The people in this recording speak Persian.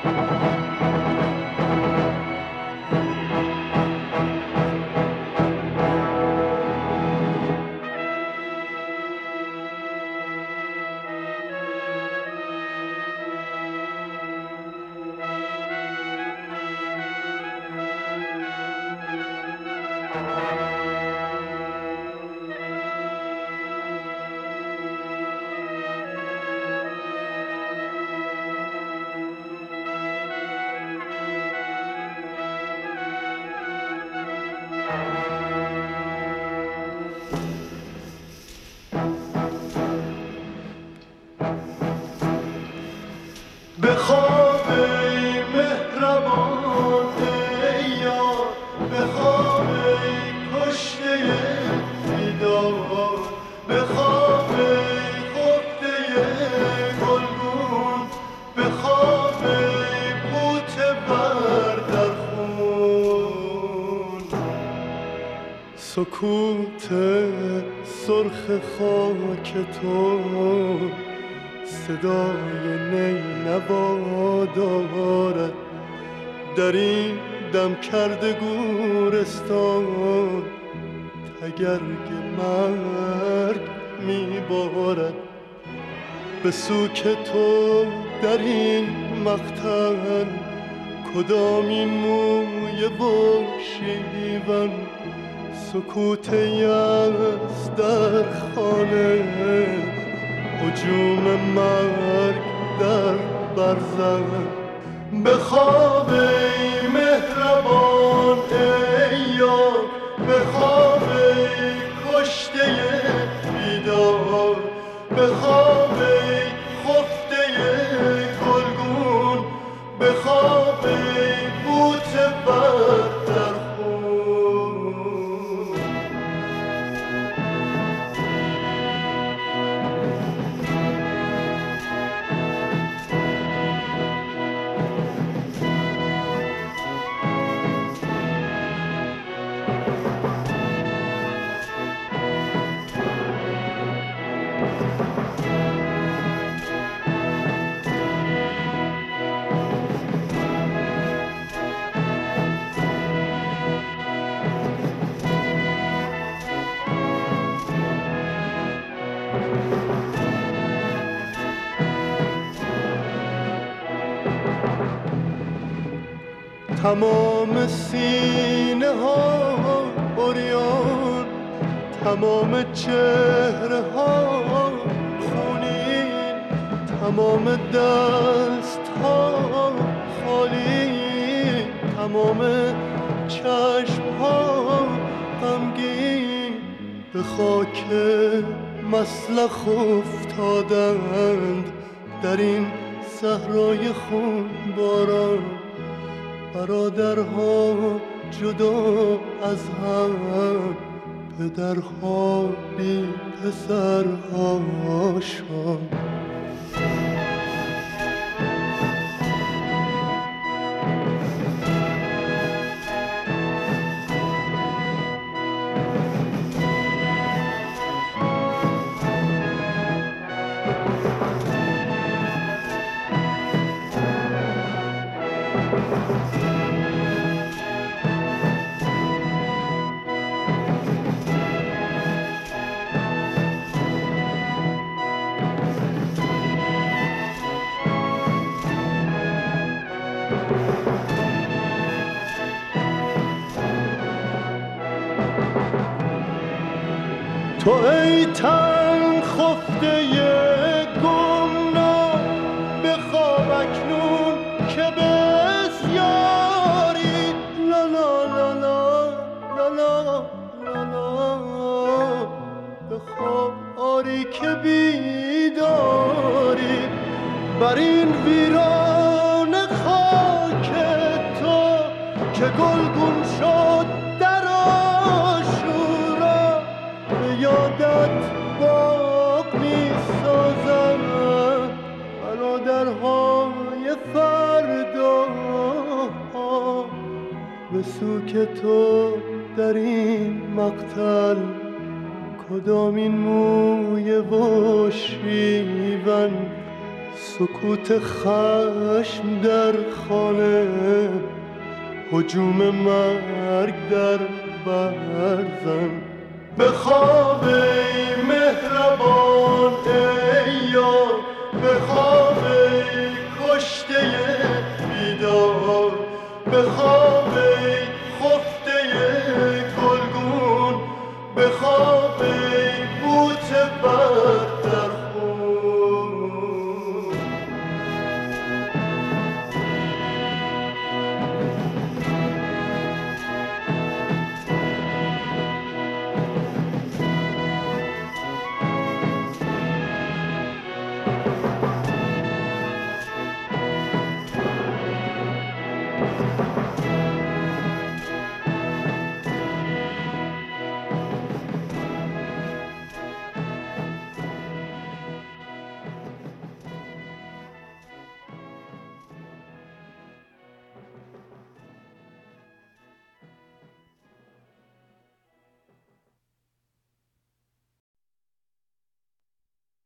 بخواب ای مهربان ای یار، بخواب ای کشته بیدار، بخواب ای خفته گلگون، بخواب ای غوطه بر در خون. سکوت سرخ خاک تو صدای نینوا دارد، در این دم کرده گورستان تگرگ مرگ میبارد. به سوک تو در این مقتل کدامین موی و شیون، سکوت یأس در خانه، هجوم مرگ در برزن. بخواب ای مهربان ای یار، بخواب ای کشته بیدار، بخواب ای خفته گلگون، بخواب ای غوطه بر در خون. تمام سینه ها عریان، تمام چهره ها خونین، تمام دست ها خالی، تمام چشم ها غمگین، به خاک مسلخ افتادند در این صحرای خون باران. برادرها جدا از هم، پدرها بی پسرهاشان. تو ای تن خفته گمنام، بخواب اکنون که بسیاری. لا لا لا لا لا لا لا لا، بخواب آری که بیداری. بر این ویران خاک تو که گلگون شد در آشورا، به یادت باغ می سازم برادرهای فردا. به سوک تو در این مقتل کدامین موی و شیون، سکوت خشم در خانه، هجوم مرگ در برزن. بخواب ای مهربان ای یار، بخواب